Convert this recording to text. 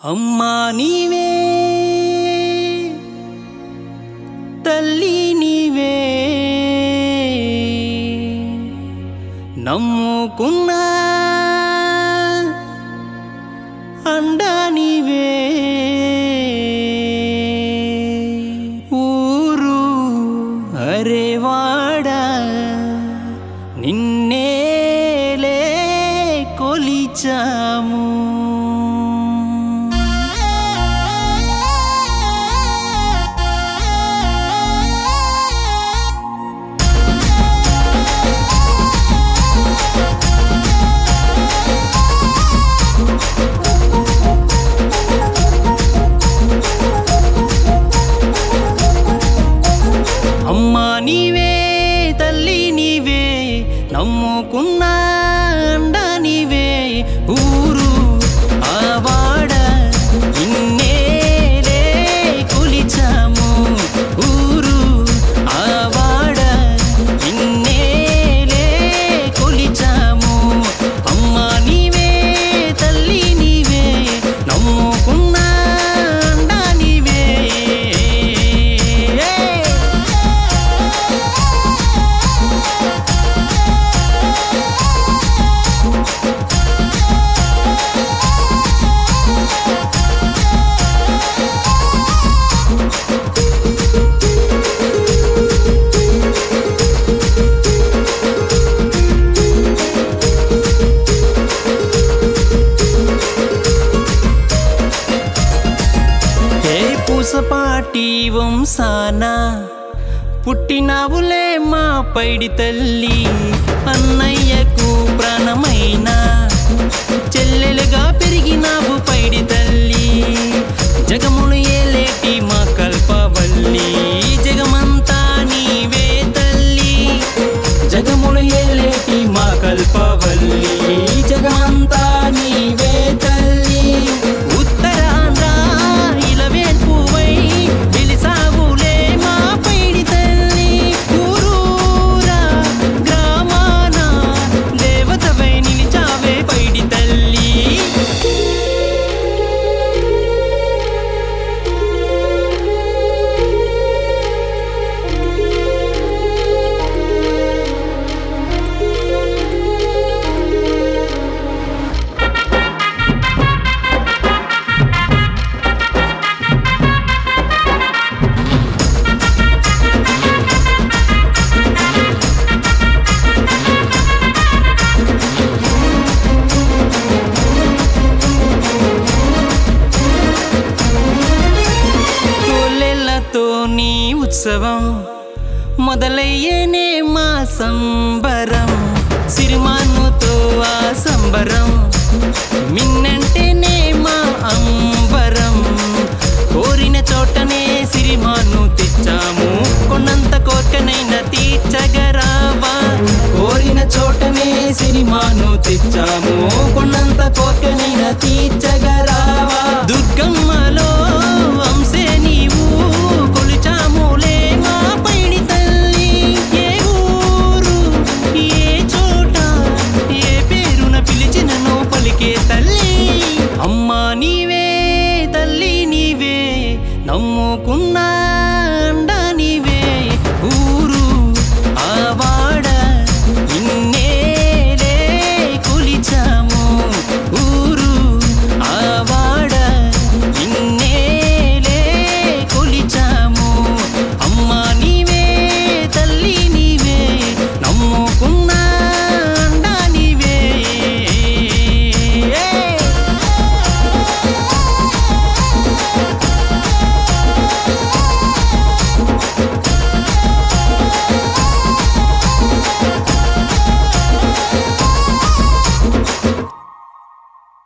అమ్మా నీవే తల్లి నీవే నమ్ముకున్నా అండా నీవే ఊరు అరేవాడా నిన్నేలే కొలిచాము అమ్మా నీవే తల్లి నీవే నమ్ముకున్న అండా నీవే ఊరు ఆవాడ నిన్నేలే కొలిచాము ఊరు ఆవాడ నిన్నేలే కొలిచాము అమ్మా నీవే తల్లి నీవే నమ్ముకున్న అండా నీవే పూసపాటి వంశాన పుట్టినావులే మా పైడి తల్లి అన్నయ్యకు ప్రాణమైన చెల్లెలుగా పెరిగినావు పైడి తల్లి జగమును ఏలేటి మా కల్పవల్లి జగమంతా నీవే తల్లి జగమును ఏలేటి మా కల్పవల్లి జగమంతా నీవే తల్లి ఉత్తరాంధ్ర ఇలవేల్పువై వెలిసావులే మా పైడి తల్లి ఊరూరా గ్రామాన దేవతవై నిలిచావే పైడి తల్లి నీ ఉత్సవం మొదలయ్యేనే మా సంబరం సిరిమానుతో ఆ సంబరం మిన్నంటేనే మా అంబరం కోరిన చోటనే సిరిమాను తెచ్చాము కొన్నంత కోరికనైనా తీర్చగరావా కోరిన చోటనే సిరిమాను తెచ్చాము కొన్నంత కోరికనైనా తీర్చగరావా దుర్గమ్మలో వంశే నీవు కొలిచాములే మా పైడి తల్లి ఏ ఊరు ఏ చోట ఏ పేరున పిలిచినను పలికే తల్లి అమ్మా నీవే తల్లి నీవే నమ్ముకున్నా